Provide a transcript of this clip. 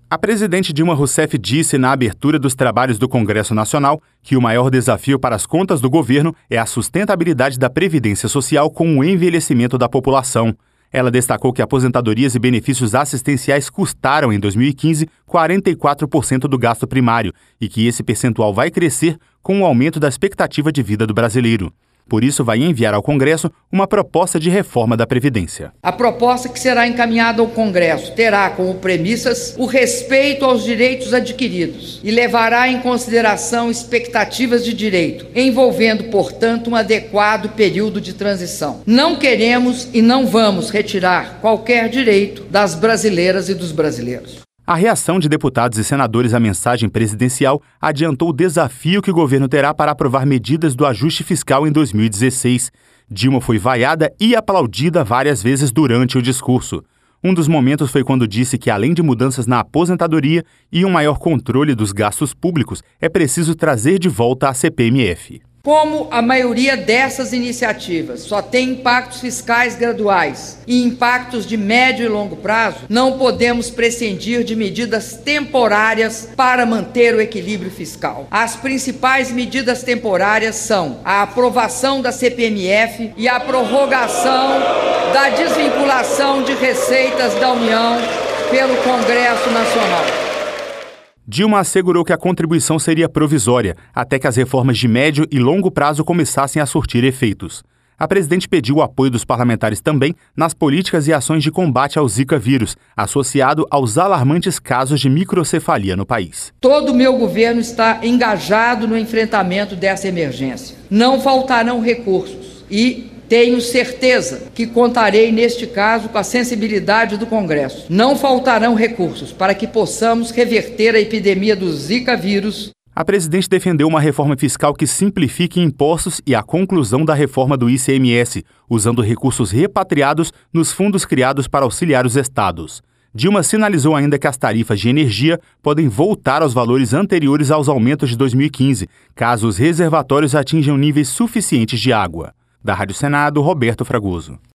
A presidente Dilma Rousseff disse na abertura dos trabalhos do Congresso Nacional que o maior desafio para as contas do governo é a sustentabilidade da Previdência Social com o envelhecimento da população. Ela destacou que aposentadorias e benefícios assistenciais custaram, em 2015, 44% do gasto primário e que esse percentual vai crescer com o aumento da expectativa de vida do brasileiro. Por isso, vai enviar ao Congresso uma proposta de reforma da Previdência. A proposta que será encaminhada ao Congresso terá como premissas o respeito aos direitos adquiridos e levará em consideração expectativas de direito, envolvendo, portanto, um adequado período de transição. Não queremos e não vamos retirar qualquer direito das brasileiras e dos brasileiros. A reação de deputados e senadores à mensagem presidencial adiantou o desafio que o governo terá para aprovar medidas do ajuste fiscal em 2016. Dilma foi vaiada e aplaudida várias vezes durante o discurso. Um dos momentos foi quando disse que, além de mudanças na aposentadoria e um maior controle dos gastos públicos, é preciso trazer de volta a CPMF. Como a maioria dessas iniciativas só tem impactos fiscais graduais e impactos de médio e longo prazo, não podemos prescindir de medidas temporárias para manter o equilíbrio fiscal. As principais medidas temporárias são a aprovação da CPMF e a prorrogação da desvinculação de receitas da União pelo Congresso Nacional. Dilma assegurou que a contribuição seria provisória, até que as reformas de médio e longo prazo começassem a surtir efeitos. A presidente pediu o apoio dos parlamentares também nas políticas e ações de combate ao Zika vírus, associado aos alarmantes casos de microcefalia no país. Todo o meu governo está engajado no enfrentamento dessa emergência. Não faltarão recursos e tenho certeza que contarei, neste caso, com a sensibilidade do Congresso. Não faltarão recursos para que possamos reverter a epidemia do Zika vírus. A presidente defendeu uma reforma fiscal que simplifique impostos e a conclusão da reforma do ICMS, usando recursos repatriados nos fundos criados para auxiliar os estados. Dilma sinalizou ainda que as tarifas de energia podem voltar aos valores anteriores aos aumentos de 2015, caso os reservatórios atinjam níveis suficientes de água. Da Rádio Senado, Roberto Fragoso.